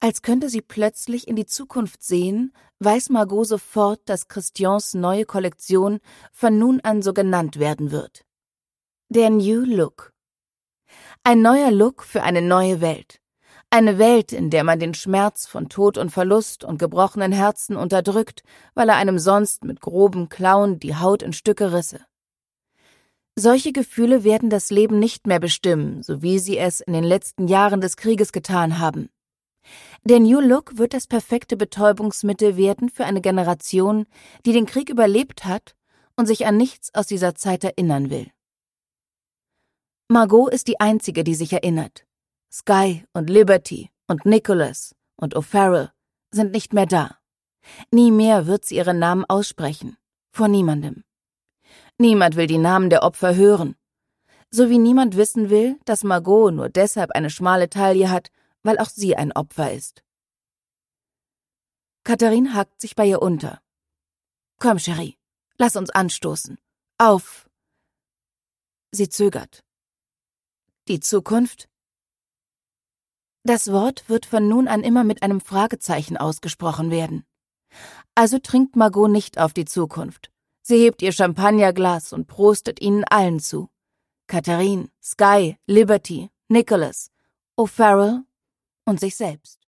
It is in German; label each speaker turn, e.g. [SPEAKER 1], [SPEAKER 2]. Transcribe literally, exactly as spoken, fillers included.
[SPEAKER 1] Als könnte sie plötzlich in die Zukunft sehen, weiß Margot sofort, dass Christians neue Kollektion von nun an so genannt werden wird. Der New Look. Ein neuer Look für eine neue Welt. Eine Welt, in der man den Schmerz von Tod und Verlust und gebrochenen Herzen unterdrückt, weil er einem sonst mit groben Klauen die Haut in Stücke risse. Solche Gefühle werden das Leben nicht mehr bestimmen, so wie sie es in den letzten Jahren des Krieges getan haben. Der New Look wird das perfekte Betäubungsmittel werden für eine Generation, die den Krieg überlebt hat und sich an nichts aus dieser Zeit erinnern will. Margot ist die Einzige, die sich erinnert. Sky und Liberty und Nicholas und O'Farrell sind nicht mehr da. Nie mehr wird sie ihren Namen aussprechen. Vor niemandem. Niemand will die Namen der Opfer hören. So wie niemand wissen will, dass Margot nur deshalb eine schmale Taille hat, weil auch sie ein Opfer ist. Katharine hakt sich bei ihr unter. Komm, Cherie, lass uns anstoßen. Auf! Sie zögert. Die Zukunft? Das Wort wird von nun an immer mit einem Fragezeichen ausgesprochen werden. Also trinkt Margot nicht auf die Zukunft. Sie hebt ihr Champagnerglas und prostet ihnen allen zu. Katharine, Sky, Liberty, Nicholas, O'Farrell und sich selbst.